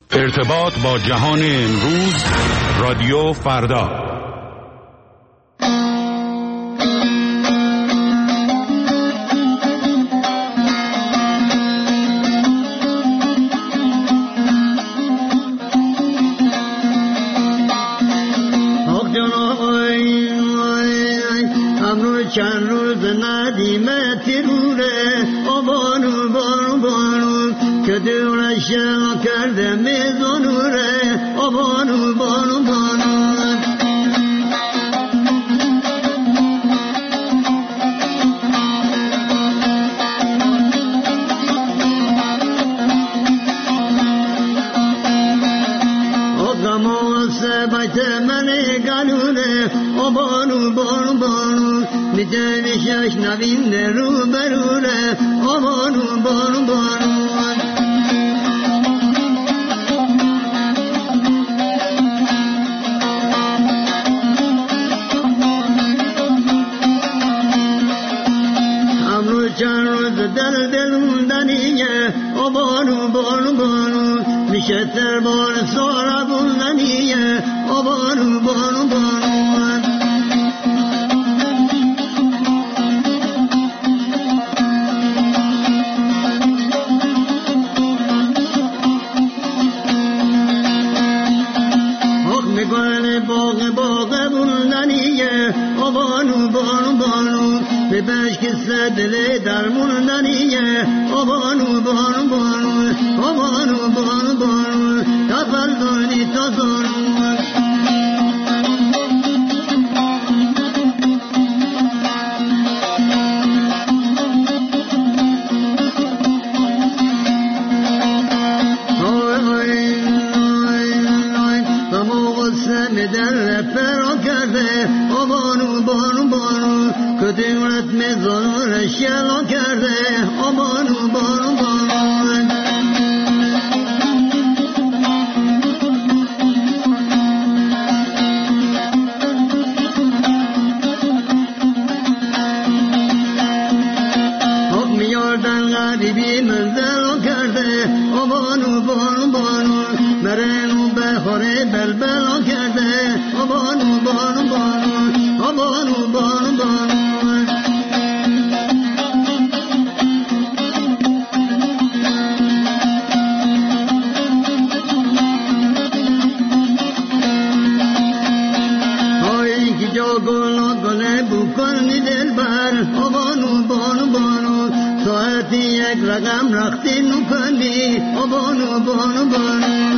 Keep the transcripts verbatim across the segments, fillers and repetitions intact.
ارتباط با جهان امروز، رادیو فردا. چند روز ندیمه تیروره آبانو بانو بانو که دورش کرده میزانوره آبانو بانو بانو آقا سه بیت منی گلونه آبانو بانو بانو میتونیشش نوین رو برونه آبانو بانو بانو امروز چند روز دل دل موندنیه آبانو بانو بانو میشه تر بار سارا بوندنیه آبانو بانو بانو آبانو بانو بانو به بشک دل در موندنیه آبانو بانو بانو آبانو بانو بانو تفل دانی تا زانو در فرا کرده آبانو بانو بانو کدیمت میزانو شلا کرده آبانو بانو بانو حق میاردن غریبی منزل کرده آبانو بانو بانو مرنو بخوره بلبل کرده آبانو بانو بانو آبانو بانو بانو های که جا گل گله بکنی دل بر آبانو بانو بانو ساعتی یک رقم رختی نکنی آبانو بانو بانو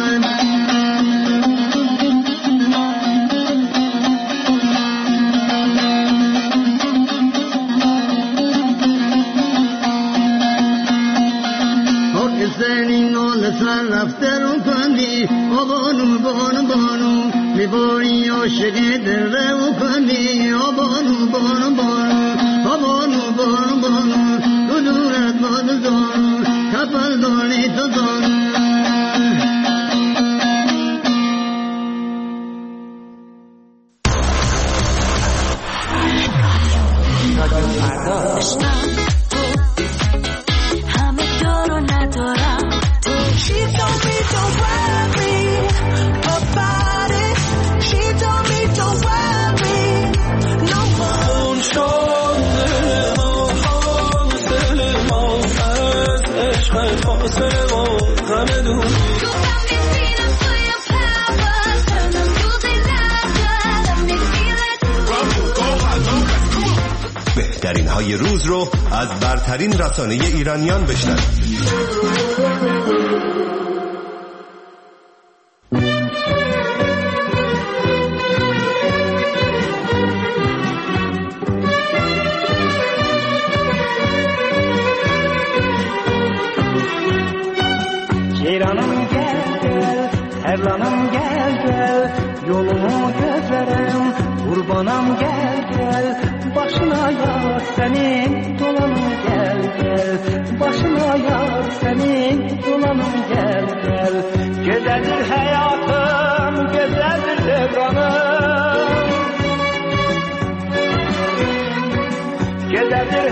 سر رفته رو کندی آبانو بانو بانو میباری عاشقی دل رو کندی آبانو بانو بانو آبانو بانو بانو تو دورت باد زانو کپل دانی تو زانو بهترین های روز رو از برترین رسانه ایرانیان بشنوید. Ceyranım gel gel, Erlanım gel gel, yolumu gözlerim, kurbanım gel gel, başına yar senin, dolanım gel gel, başına yar senin, dolanım gel gel. Güzeldir hayatım, güzeldir devranım, güzeldir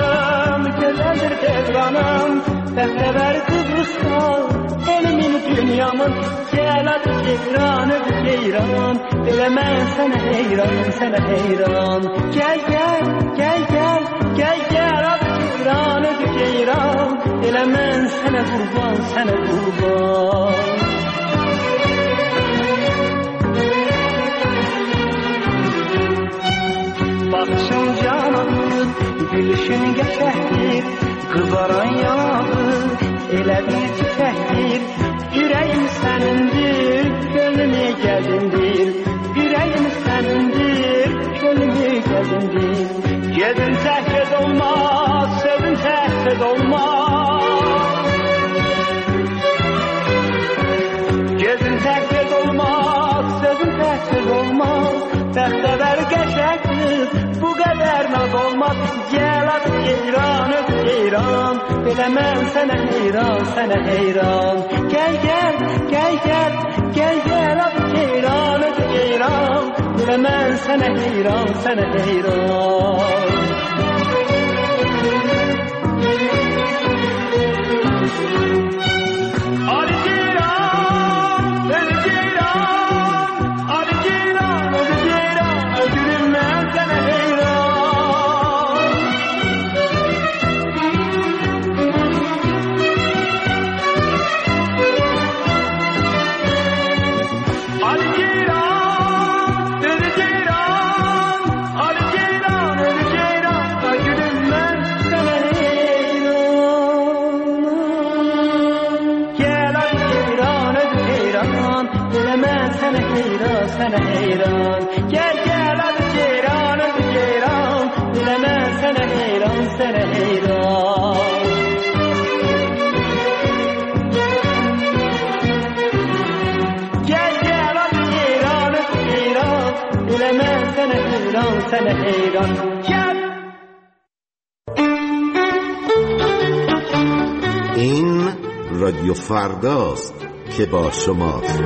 hayatım, güzeldir devranım. Beklever kız usta, elimin dünyamın gel adı ceyran öbür ceyran elə mən sənə heyran sənə heyran gel gel gel gel gel gel adı ceyran öbür ceyran elə mən sənə qurban sənə qurban baxışın canandır gülüşün qəşəkdir qızaran yanaqdır elə bir çiçəkdir ürəyim sənindir könlümə gəlindir ürəyim sənindir könlümə gəlindir gedin təhked olmaz sözün təhked olmaz gedin təhked olmaz sözün təhked olmaz bəxtəvər qəşəkdir bu qədər naz olmaz gəl adı ceyran öp ceyran elə mən sənə heyran sənə heyran gəl gəl gəl gəl gəl gəl adı ceyran öp ceyran elə mən sənə heyran sənə heyran sənə heyran gəl gəl adı ceyran öbür ceyran elə mən sənə heyran sənə heyran gəl gəl adı ceyran öbür ceyran elə mən sənə heyran sənə heyran gəl این رادیو فرداست که با شماست.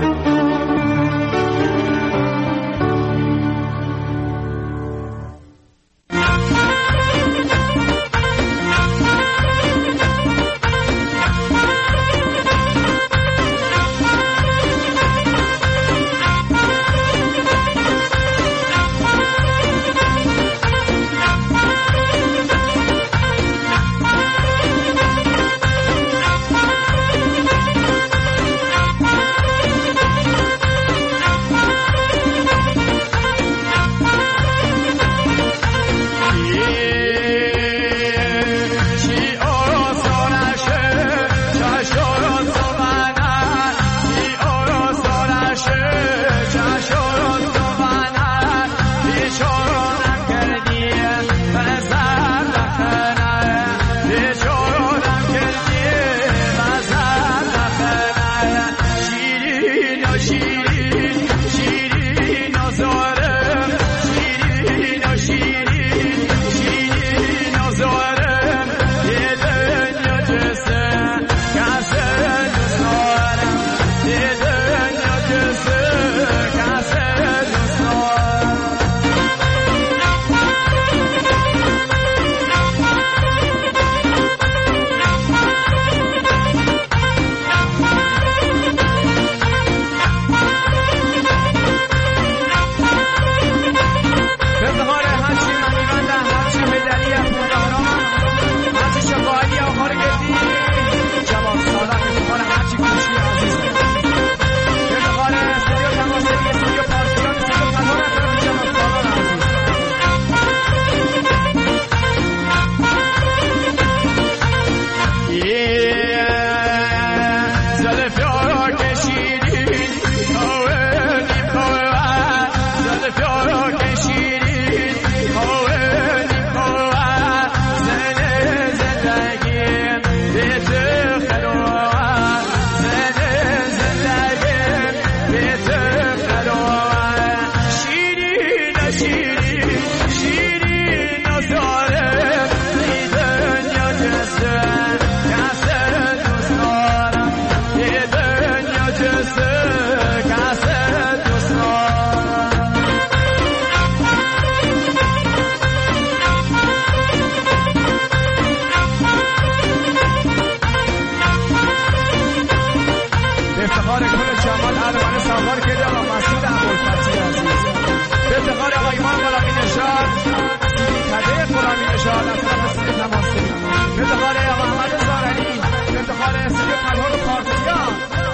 افتخار کل جمال اردوان سوار کرده و مسعود ابوالفتحی عزیز، به افتخار آقای ایمان غلامی نژاد سیدی کده غلامی نژاد از طرف سید نماسی، به افتخار آقای احمد زارعی، به افتخار سید طلحه کارتیا.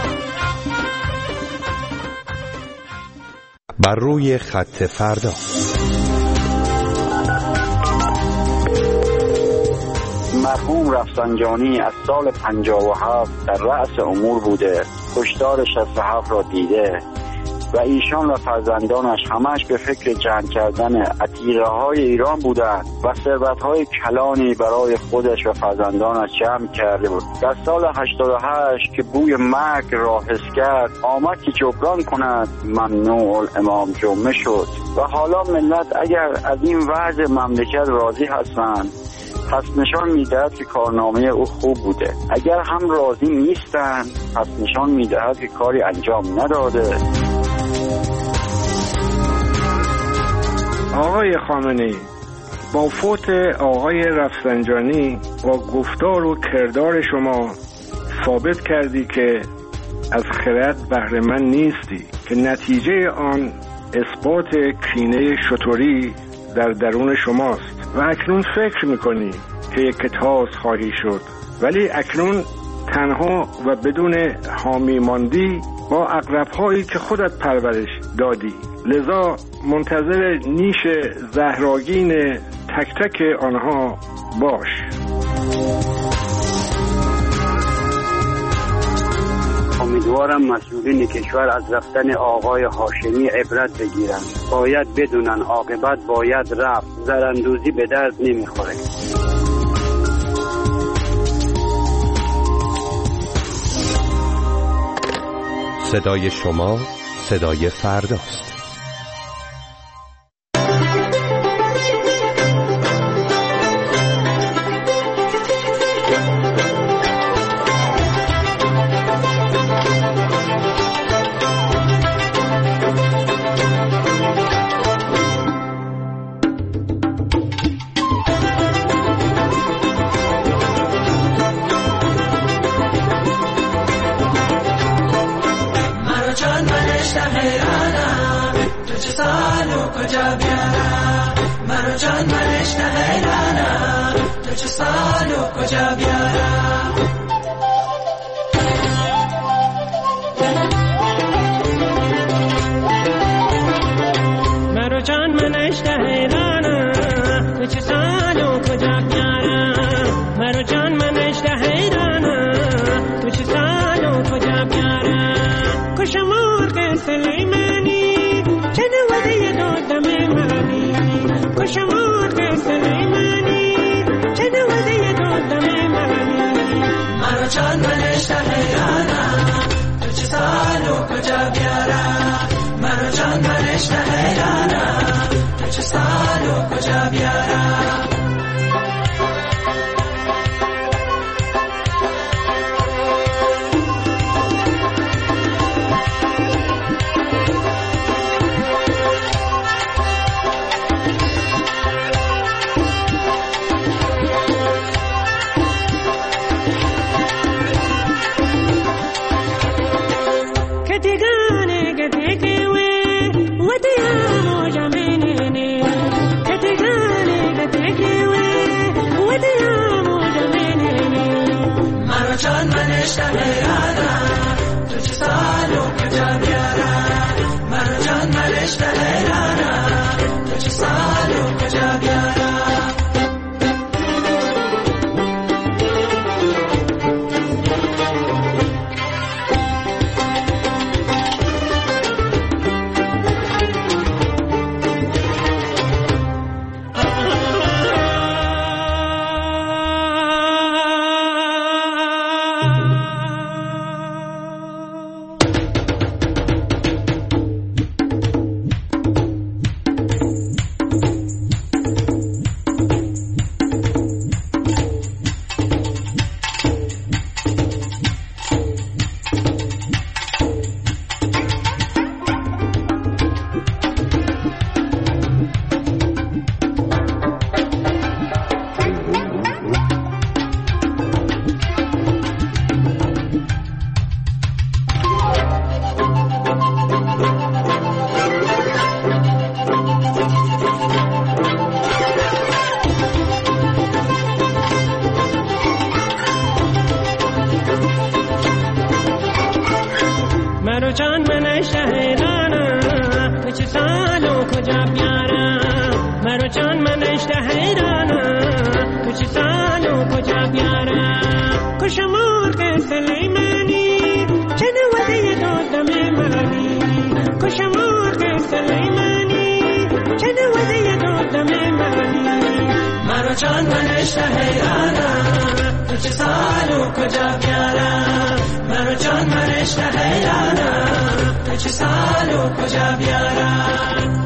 بر روی خط فردا. مرحوم رفسنجانی از سال پنجاه و هفت در رأس امور بوده، کشتار شصت و هفت را دیده و ایشان و فرزندانش همش به فکر جمع کردن عتیقه های ایران بودند و ثروت های کلانی برای خودش و فرزندانش جمع کرده بود. در سال هشتاد و هشت که بوی مرگ را حس کرد، آمد که جبران کند، ممنوع الامام جمعه شد. و حالا ملت اگر از این وضع مملکت راضی هستند، پس نشان میدهد که کارنامه او خوب بوده. اگر هم راضی نیستند، پس نشان میدهد که کاری انجام نداده. آقای خامنه‌ای، با فوت آقای رفسنجانی با گفتار و کردار شما ثابت کردی که از خرد بهره مند نیستی، که نتیجه آن اثبات کینه شتوری در درون شماست و اکنون فکر میکنی که یک تاز خواهی شد، ولی اکنون تنها و بدون حامی ماندی با عقرب‌هایی که خودت پرورش دادی. لذا منتظر نیش زهراگین تک تک آنها باش. امیدوارم مسئولین کشور از رفتن آقای هاشمی عبرت بگیرند. باید بدونن عاقبت باید رفت، زراندوزی به درد نمیخوره. صدای شما صدای فرداست. مرو جان من شهرانم تو چه سال و کجا بیارم مرو جان من شهرانم تو چه سال و کجا بیارم کشم مرغ سلیمانی چه نوده دادم منی کشم مرغ سلیمانی چه نوده دادم منی مرو جان من شهرانم تو چه سال و کجا بیارم مرو جان من اشتهیانم تو چه سال و کجا بیارم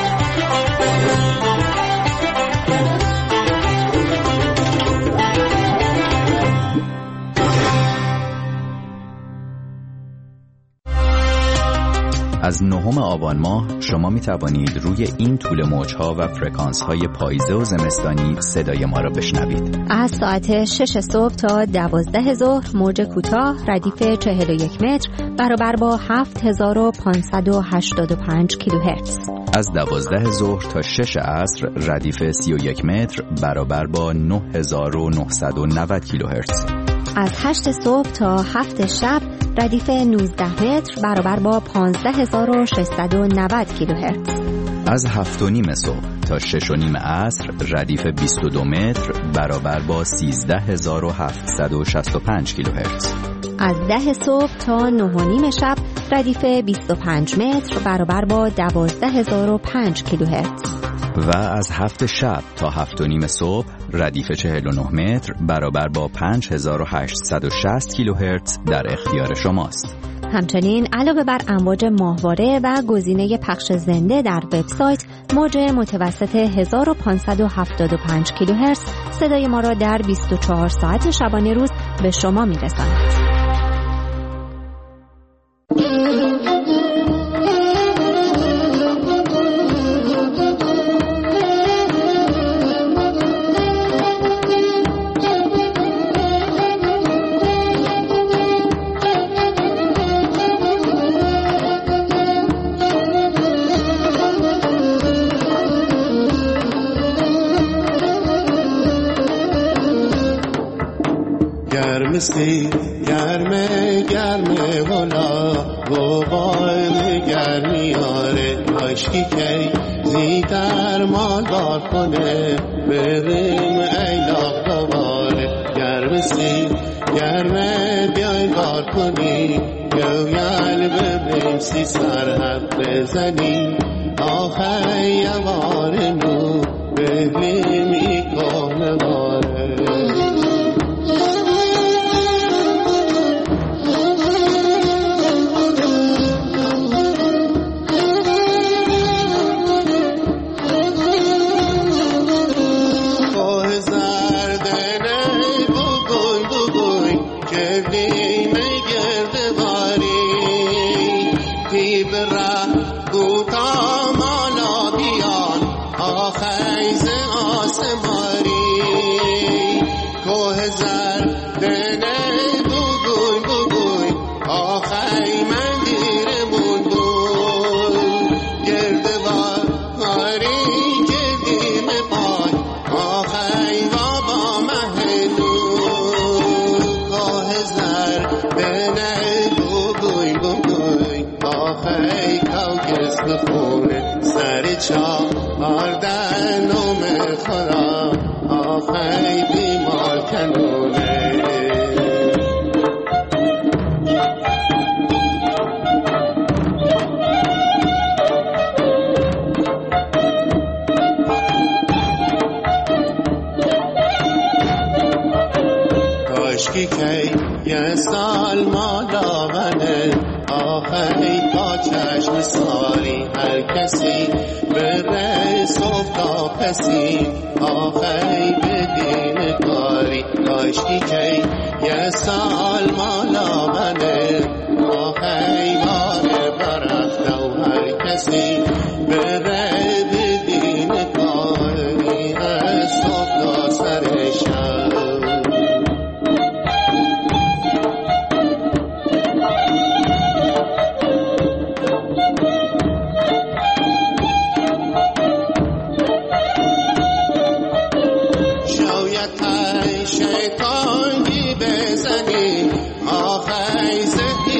از نهم آبان ماه شما می توانید روی این طول موجها و فرکانس های پاییزه و زمستانی صدای ما را بشنوید. از ساعت شش صبح تا دوازده ظهر موج کوتاه ردیف چهل و یک متر برابر با هفت هزار و پانصد و هشتاد و پنج کیلوهرتز. از دوازده ظهر تا شش عصر ردیف سی و یک متر برابر با نه هزار و نهصد و نود کیلوهرتز. از هشت صبح تا هفت شب ردیف نوزده متر برابر با پانزده هزار و ششصد و نود کیلوهرتز. از هفت و نیم صبح تا شش و نیم عصر ردیف بیست و دو متر برابر با سیزده هزار و هفتصد و شصت و پنج کیلوهرتز. از ده صبح تا نه و نیم شب ردیف بیست و پنج متر برابر با دوازده هزار و پنج کیلوهرتز. و از هفت شب تا هفت و نیم صبح ردیف چهل و نه متر برابر با پنج هزار و هشتصد و شصت کیلوهرتز در اختیار شماست. همچنین علاوه بر امواج ماهواره و گزینه پخش زنده در وبسایت، موج متوسط هزار و پانصد و هفتاد و پنج کیلوهرتز صدای ما را در بیست و چهار ساعت شبانه روز به شما می‌رساند. سی گرمه گرمه والا و باید گرمی آره عشقی که زیدر مال بار کنه بریم ایلاق دوباره گرمه سی گرمه بیای بار کنی گویل ببریم سی سرحد بزنی آخه یوار نو ببریم ای کنه باره آردن و خدا آخی بیمار کنونه کاشکی که یه سال ما داغنه آخی تا چشم ساری هر کسی بره صبح تا پسی آخی بدین کاری کاشکی که یه سال مالا بنه آخی باره برخت و هر کسی بره بدین کاری از صبح تا سر شب شیطانی بزنی آخی زدی